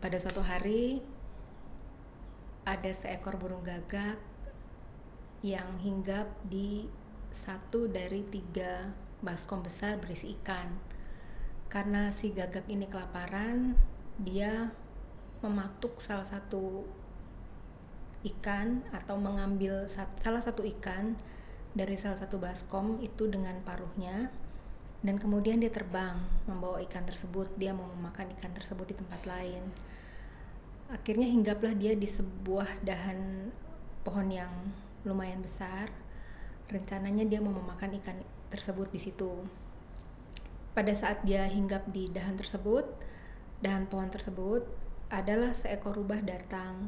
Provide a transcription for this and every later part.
Pada suatu hari ada seekor burung gagak yang hinggap di satu dari 3 baskom besar berisi ikan. Karena si gagak ini kelaparan, dia mematuk salah satu ikan atau mengambil salah satu ikan dari salah satu baskom itu dengan paruhnya, dan kemudian dia terbang membawa ikan tersebut. Dia mau memakan ikan tersebut di tempat lain. Akhirnya hinggaplah dia di sebuah dahan pohon yang lumayan besar. Rencananya dia mau memakan ikan tersebut di situ. Pada saat dia hinggap di dahan tersebut, dahan pohon tersebut, adalah seekor rubah datang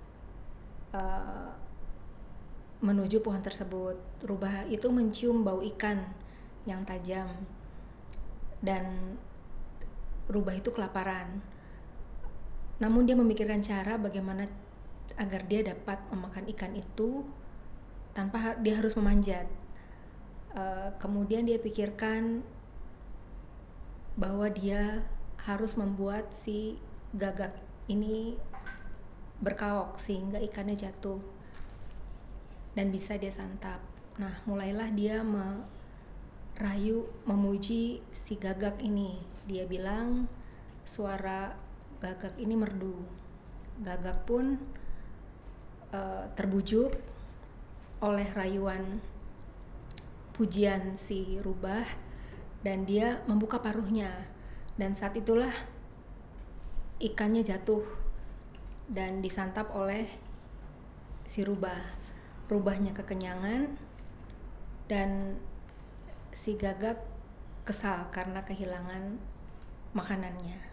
menuju pohon tersebut. Rubah itu mencium bau ikan yang tajam, dan rubah itu kelaparan. Namun dia memikirkan cara bagaimana agar dia dapat memakan ikan itu tanpa dia harus memanjat. Kemudian dia pikirkan bahwa dia harus membuat si gagak ini berkaok sehingga ikannya jatuh dan bisa dia santap. Nah, mulailah dia memuji si gagak ini. Dia bilang suara gagak ini merdu. Gagak pun terbujuk oleh rayuan pujian si rubah, dan dia membuka paruhnya, dan saat itulah ikannya jatuh dan disantap oleh si rubah. Rubahnya kekenyangan dan si gagak kesal karena kehilangan makanannya.